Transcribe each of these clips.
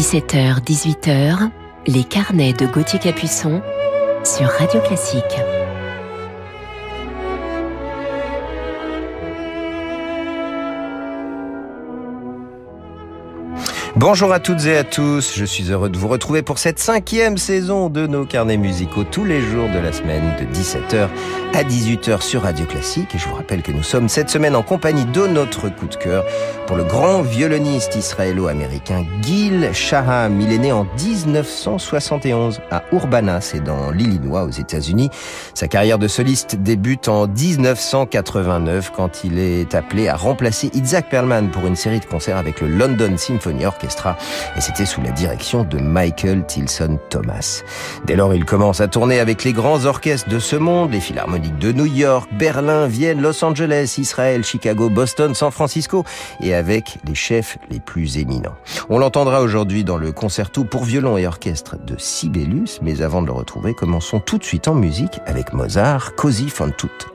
17h, 18h, les carnets de Gauthier Capuçon sur Radio Classique. Bonjour à toutes et à tous, je suis heureux de vous retrouver pour cette 5e saison de nos carnets musicaux tous les jours de la semaine de 17h à 18h sur Radio Classique. Et je vous rappelle que nous sommes cette semaine en compagnie de notre coup de cœur pour le grand violoniste israélo-américain Gil Shaham. Il est né en 1971 à Urbana, c'est dans l'Illinois aux États-Unis. Sa carrière de soliste débute en 1989 quand il est appelé à remplacer Itzhak Perlman pour une série de concerts avec le London Symphony Orchestra, et c'était sous la direction de Michael Tilson Thomas. Dès lors, il commence à tourner avec les grands orchestres de ce monde, les philharmoniques de New York, Berlin, Vienne, Los Angeles, Israël, Chicago, Boston, San Francisco, et avec les chefs les plus éminents. On l'entendra aujourd'hui dans le concerto pour violon et orchestre de Sibelius, mais avant de le retrouver, commençons tout de suite en musique avec Mozart, Così fan tutte.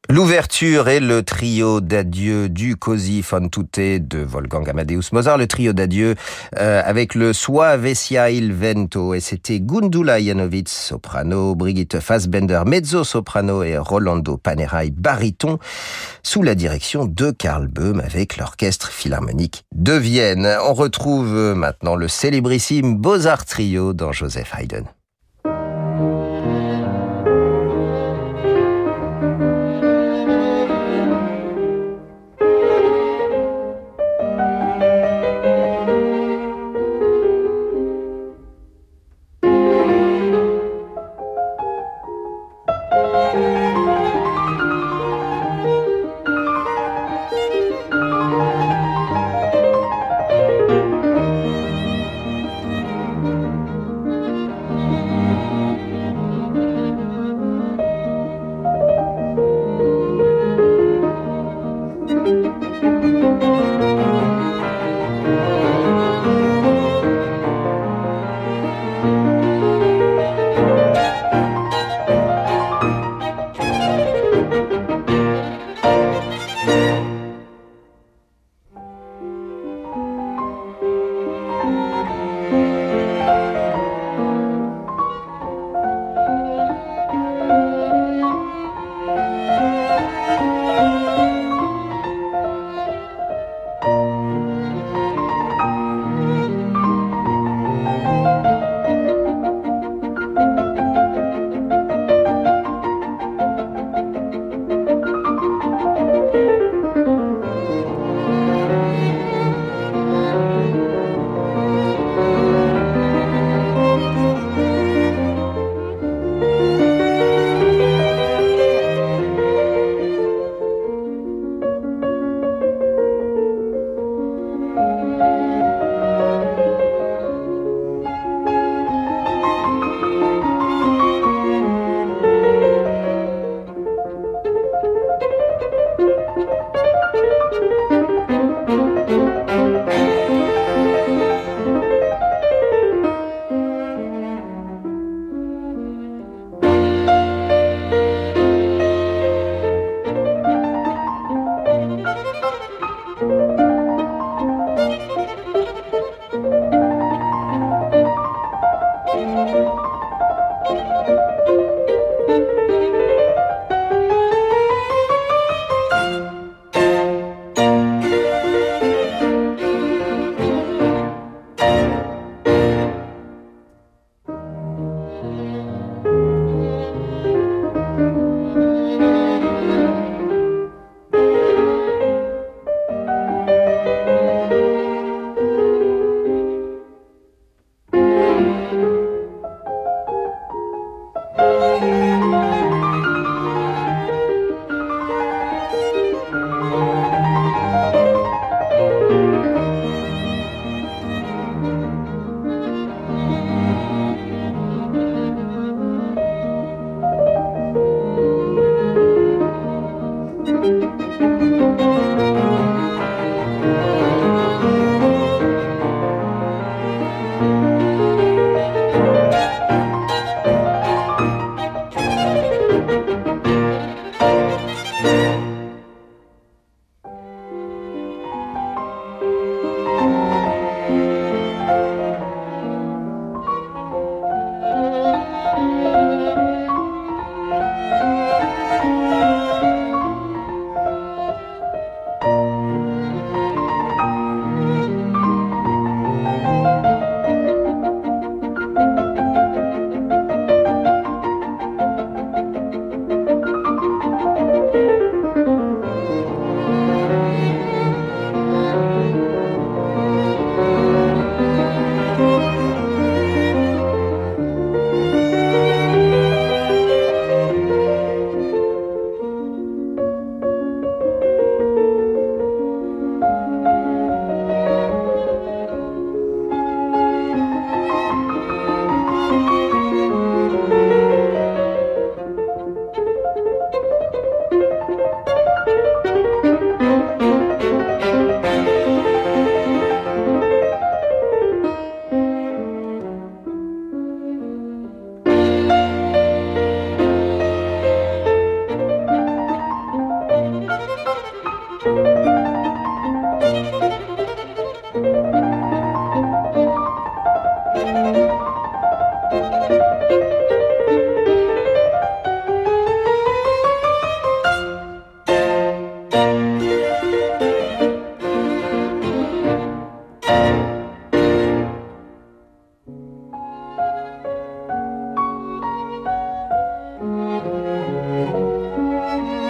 L'ouverture est le trio d'adieu du Così fan tutte de Wolfgang Amadeus Mozart, le trio d'adieu avec le Suavecia il vento, et c'était Gundula Janowitz, soprano, Brigitte Fassbender, mezzo-soprano, et Rolando Panerai, baryton, sous la direction de Karl Böhm avec l'Orchestre Philharmonique de Vienne. On retrouve maintenant le célébrissime Beaux-Arts Trio dans Joseph Haydn.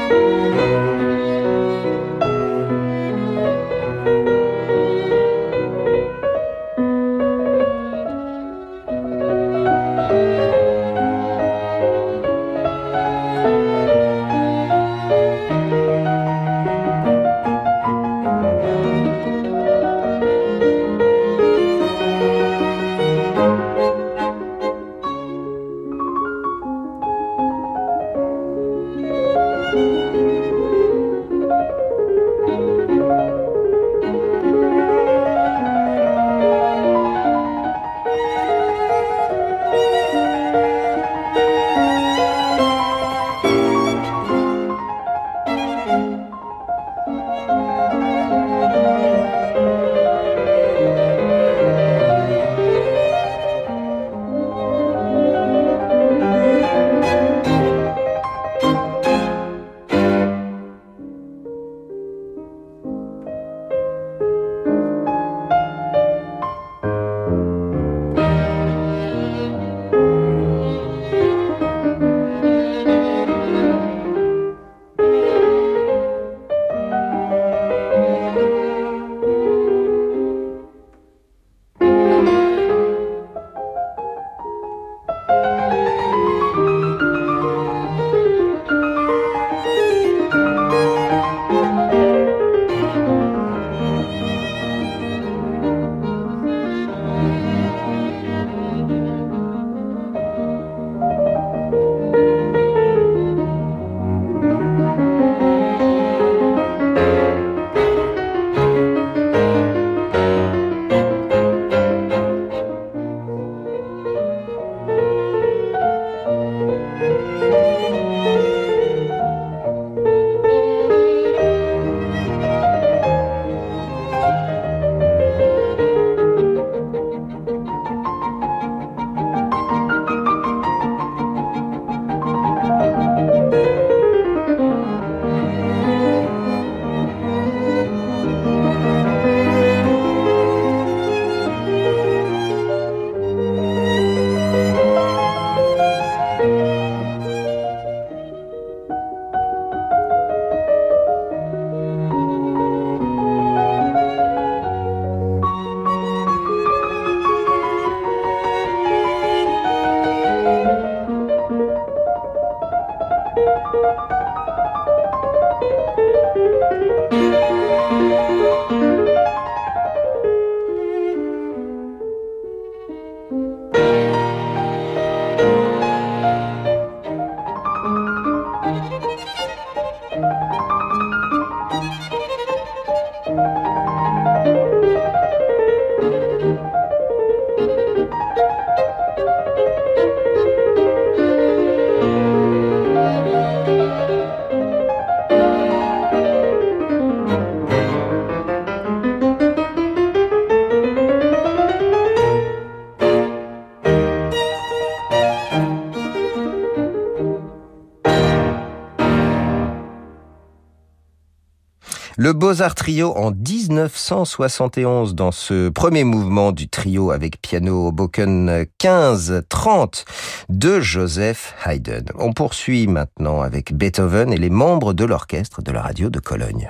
Le Beaux-Arts Trio en 1971 dans ce premier mouvement du trio avec piano Hoboken 15-30 de Joseph Haydn. On poursuit maintenant avec Beethoven et les membres de l'orchestre de la radio de Cologne.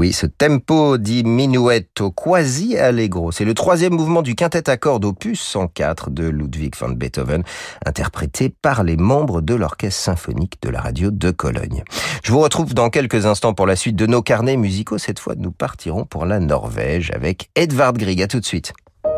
Oui, ce tempo di minuetto quasi allegro, c'est le troisième mouvement du quintet à cordes opus 104 de Ludwig van Beethoven, interprété par les membres de l'orchestre symphonique de la radio de Cologne. Je vous retrouve dans quelques instants pour la suite de nos carnets musicaux. Cette fois, nous partirons pour la Norvège avec Edvard Grieg. À tout de suite.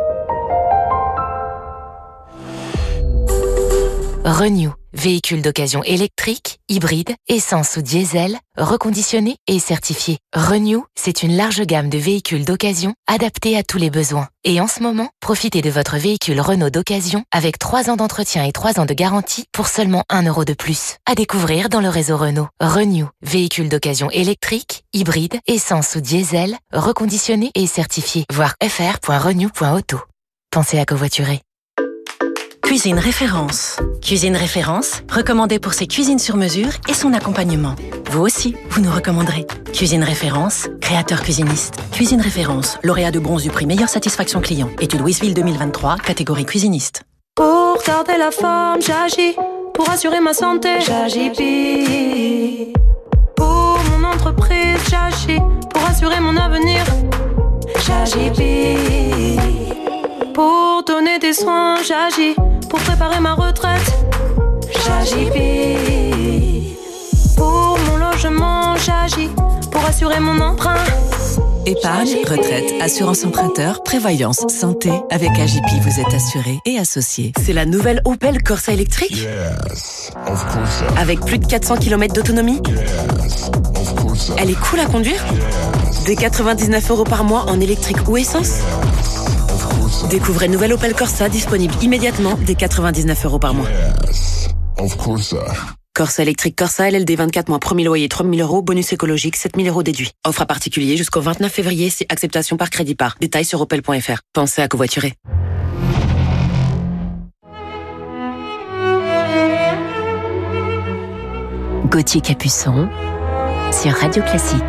Renew, véhicule d'occasion électrique, hybride, essence ou diesel, reconditionné et certifié. Renew, c'est une large gamme de véhicules d'occasion adaptés à tous les besoins. Et en ce moment, profitez de votre véhicule Renault d'occasion avec 3 ans d'entretien et 3 ans de garantie pour seulement 1 € de plus. À découvrir dans le réseau Renault. Renew, véhicule d'occasion électrique, hybride, essence ou diesel, reconditionné et certifié. Voir fr.renew.auto. Pensez à covoiturer. Cuisine Référence. Cuisine Référence, recommandée pour ses cuisines sur mesure et son accompagnement. Vous aussi, vous nous recommanderez. Cuisine Référence, créateur cuisiniste. Cuisine Référence, lauréat de bronze du prix Meilleure Satisfaction Client. Étude Louisville 2023, catégorie cuisiniste. Pour garder la forme, j'agis. Pour assurer ma santé, j'agis pire. Pour mon entreprise, j'agis. Pour assurer mon avenir, j'agis pire. Pour donner des soins, j'agis. Pour préparer ma retraite, j'agis pire. Pour mon logement, j'agis. Pour assurer mon emprunt. Épargne, retraite, assurance emprunteur, prévoyance, santé. Avec AJP, vous êtes assuré et associé. C'est la nouvelle Opel Corsa électrique. Yes, of course. Avec plus de 400 km d'autonomie. Yes, of course. Elle est cool à conduire. Yes. Des 99 € par mois en électrique ou essence. Découvrez nouvelle Opel Corsa disponible immédiatement dès 99 € par mois. Yes, of course. Corsa électrique Corsa LLD 24 mois, premier loyer 3 000 €, bonus écologique 7 000 € déduit. Offre à particulier jusqu'au 29 février si acceptation par crédit par. Détails sur opel.fr. Pensez à covoiturer. Gauthier Capuçon sur Radio Classique.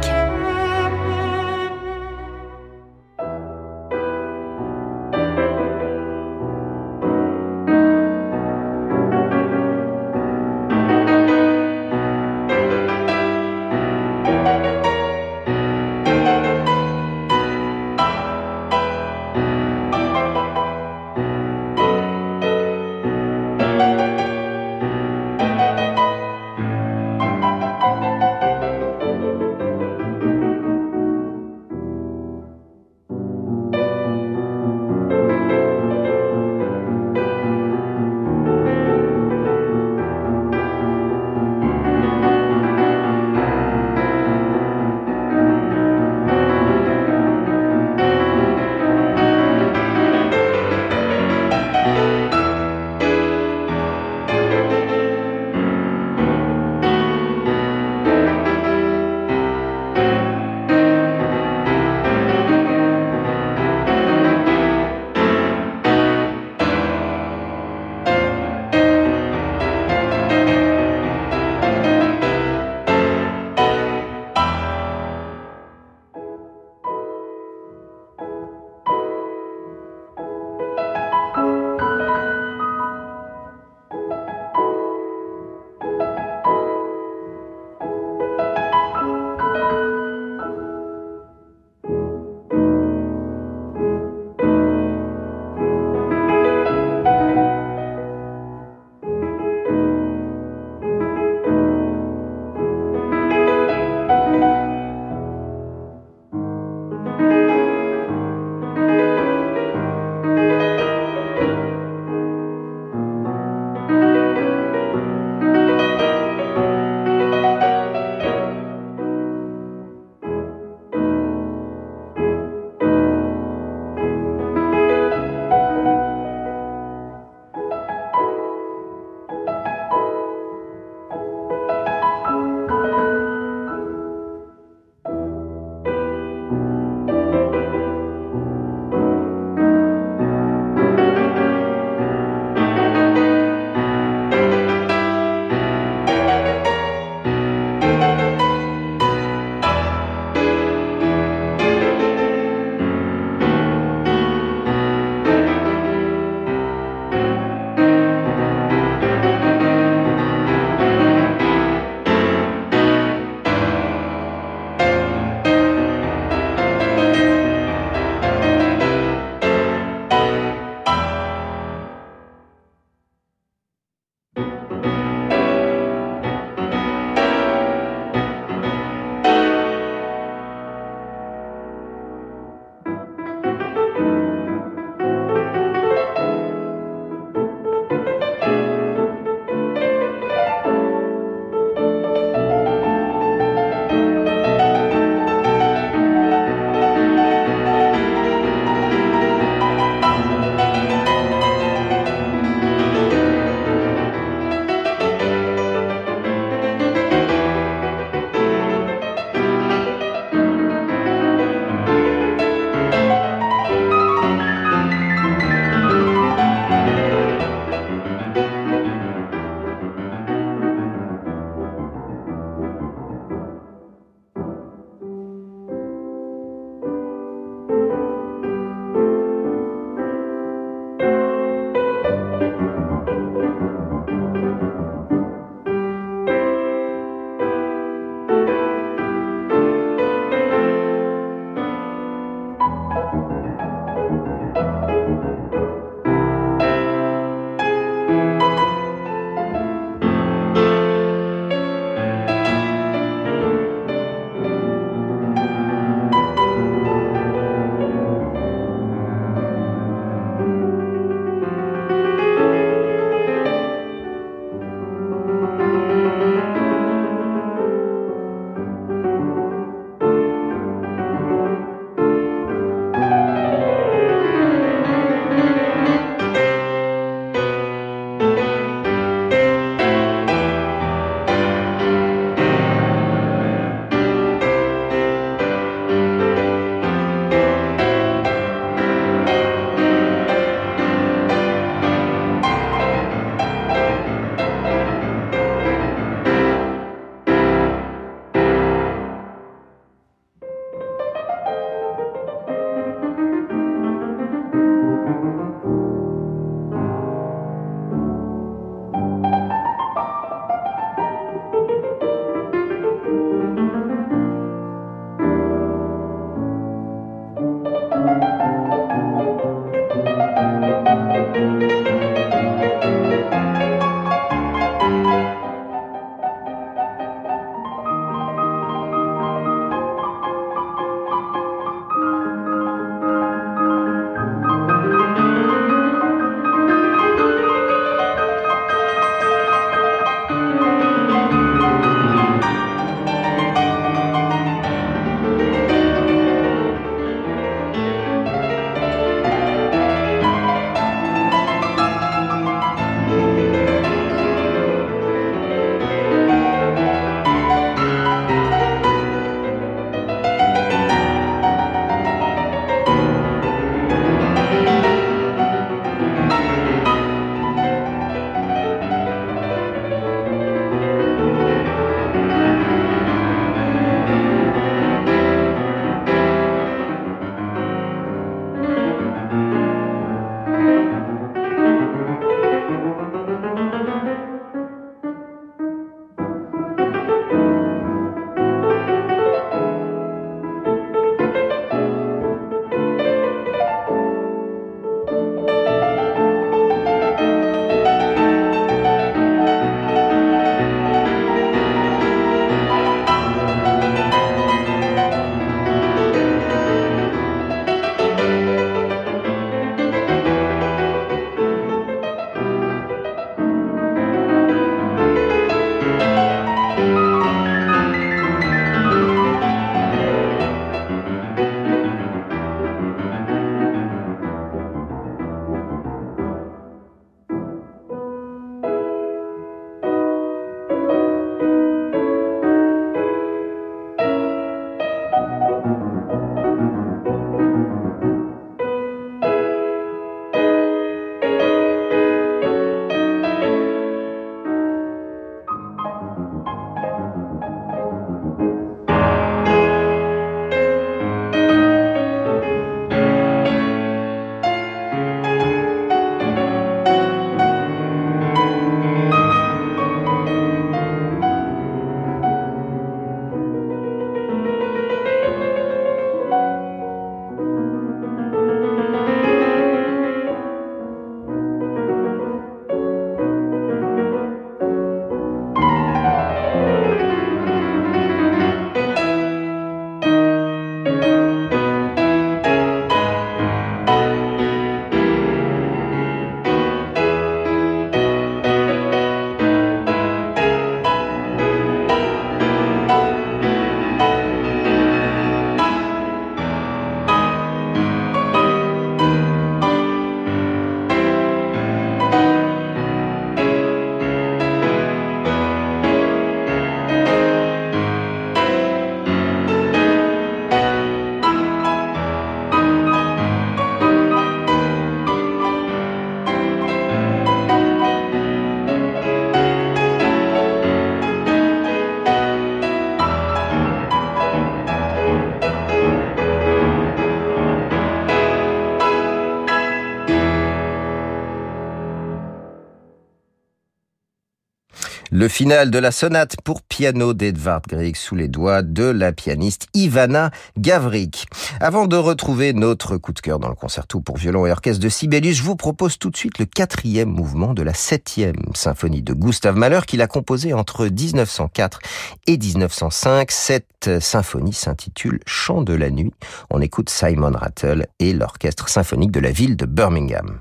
Le final de la sonate pour piano d'Edvard Grieg sous les doigts de la pianiste Ivana Gavrik. Avant de retrouver notre coup de cœur dans le concerto pour violon et orchestre de Sibelius, je vous propose tout de suite le 4e mouvement de la 7e symphonie de Gustav Mahler qu'il a composé entre 1904 et 1905. Cette symphonie s'intitule Chant de la nuit. On écoute Simon Rattle et l'orchestre symphonique de la ville de Birmingham.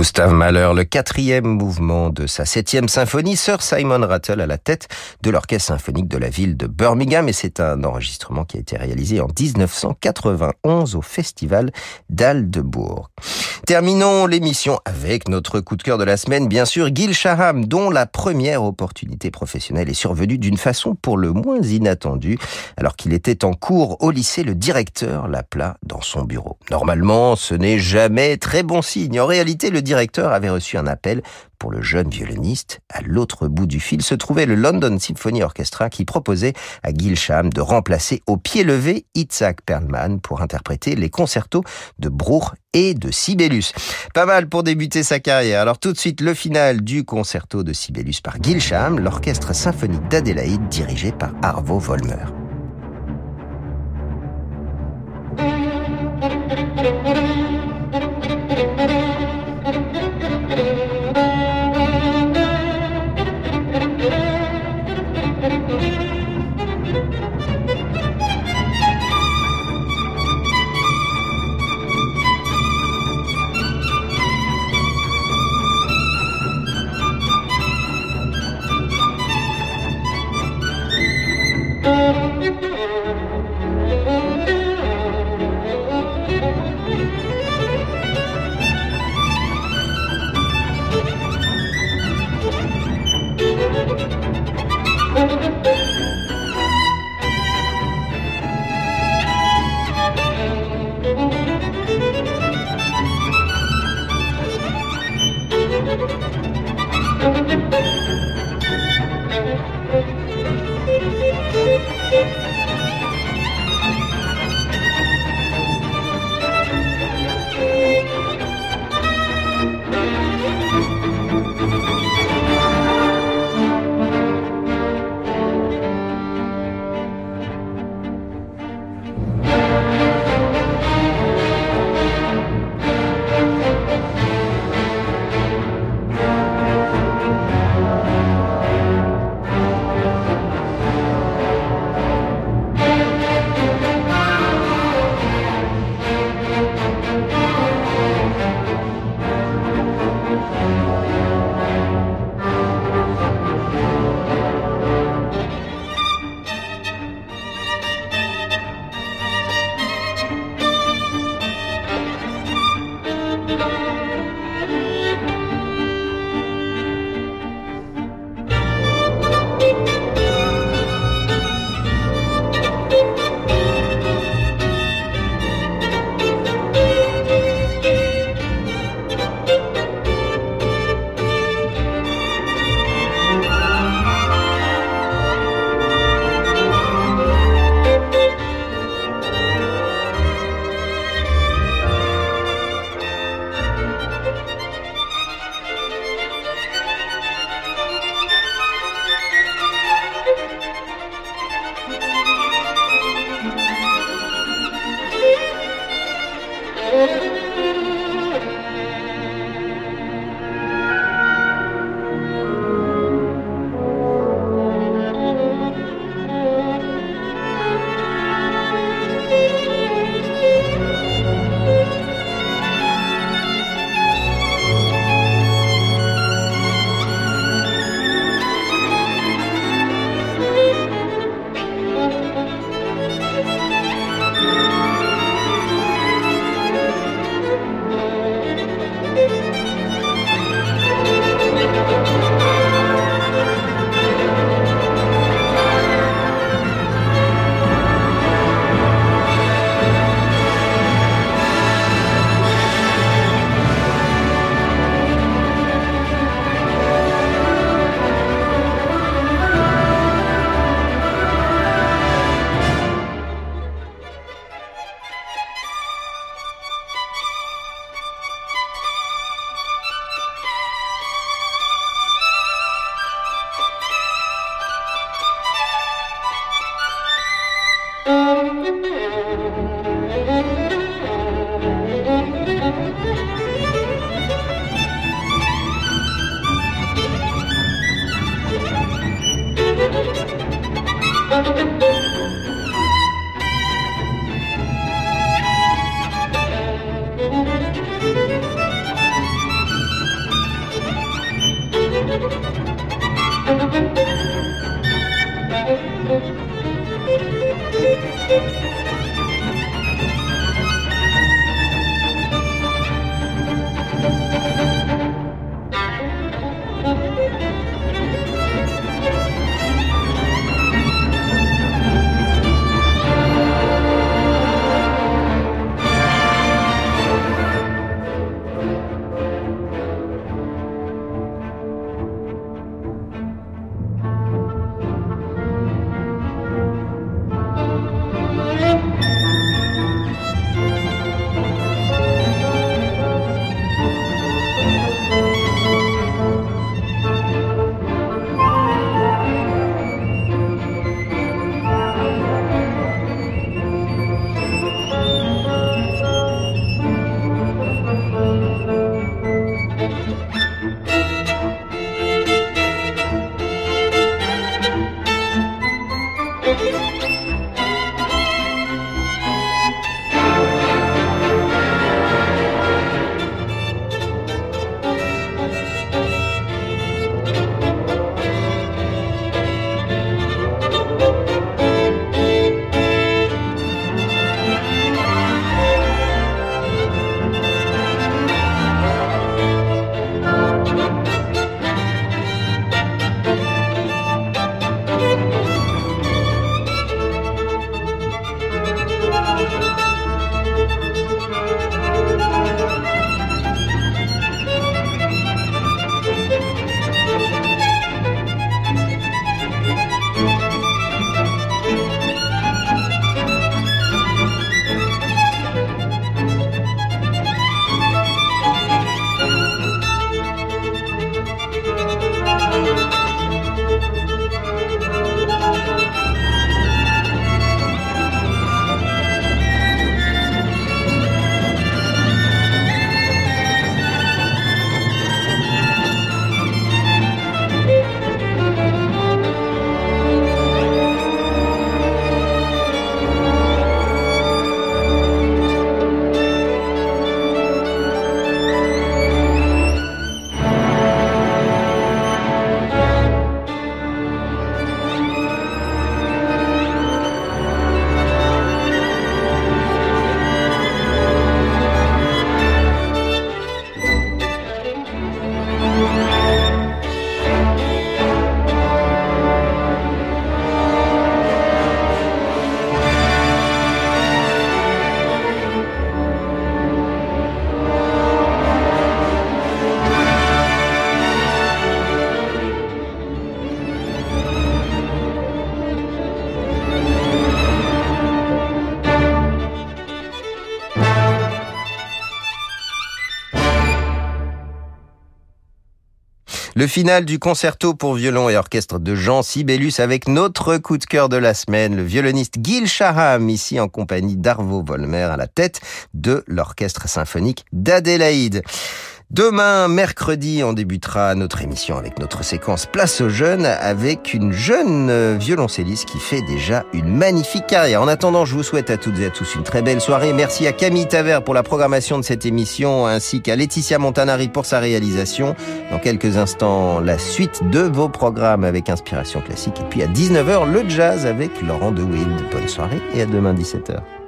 Gustav Mahler, le 4e mouvement de sa 7e symphonie, Sir Simon Rattle à la tête de l'orchestre symphonique de la ville de Birmingham, et c'est un enregistrement qui a été réalisé en 1991 au festival d'Aldebourg. Terminons l'émission avec notre coup de cœur de la semaine, bien sûr, Gil Shaham, dont la première opportunité professionnelle est survenue d'une façon pour le moins inattendue. Alors qu'il était en cours au lycée, le directeur l'appela dans son bureau. Normalement, ce n'est jamais très bon signe. En réalité, le directeur avait reçu un appel pour le jeune violoniste. À l'autre bout du fil se trouvait le London Symphony Orchestra qui proposait à Gil Shaham de remplacer au pied levé Itzhak Perlman pour interpréter les concertos de Bruch et de Sibelius. Pas mal pour débuter sa carrière. Alors tout de suite, le final du concerto de Sibelius par Gil Shaham, l'orchestre symphonique d'Adélaïde dirigé par Arvo Volmer. Le final du concerto pour violon et orchestre de Jean Sibelius avec notre coup de cœur de la semaine, le violoniste Gil Shaham, ici en compagnie d'Arvo Volmer à la tête de l'orchestre symphonique d'Adélaïde. Demain, mercredi, on débutera notre émission avec notre séquence Place aux jeunes avec une jeune violoncelliste qui fait déjà une magnifique carrière. En attendant, je vous souhaite à toutes et à tous une très belle soirée. Merci à Camille Tavert pour la programmation de cette émission ainsi qu'à Laetitia Montanari pour sa réalisation. Dans quelques instants, la suite de vos programmes avec Inspiration Classique. Et puis à 19h, le jazz avec Laurent de Wild. Bonne soirée et à demain 17h.